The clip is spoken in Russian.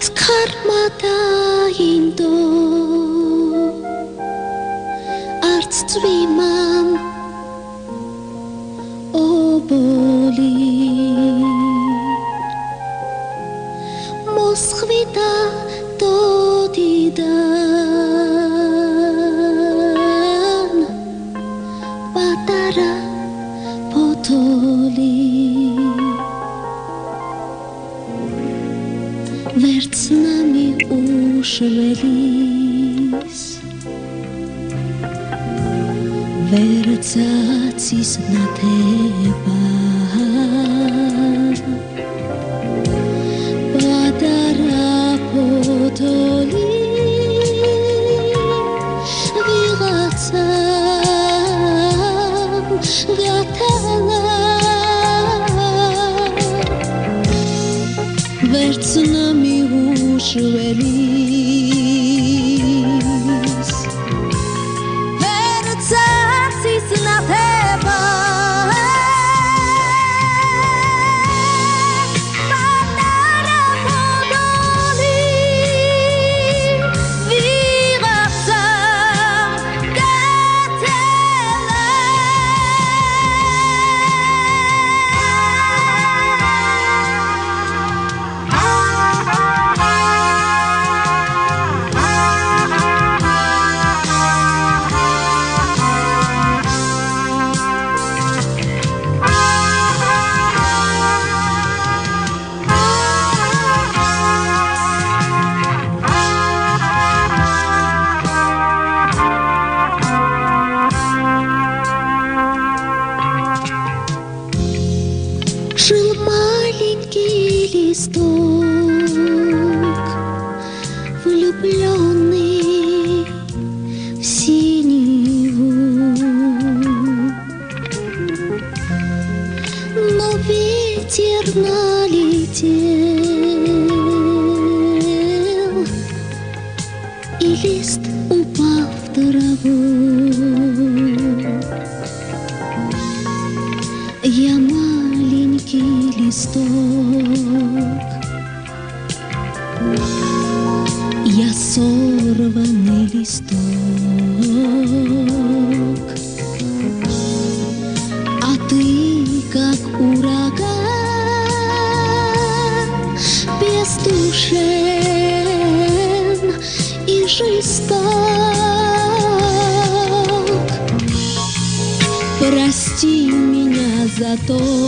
Karmadainto arts twimam oboli Moskvita dodidan patara potoli Vert s nami ušvelis Vercacis na teba Patara potoli Viratsam gatala Vert s nami ušvelis Vercacis na teba Patara potoli Viratsam gatala Жил маленький листок, влюбленный в синеву, но ветер налетел, и лист упал в траву. Я маленький листок, я сорванный листок, а ты, как ураган, бездушен и жесток. Прости меня за то,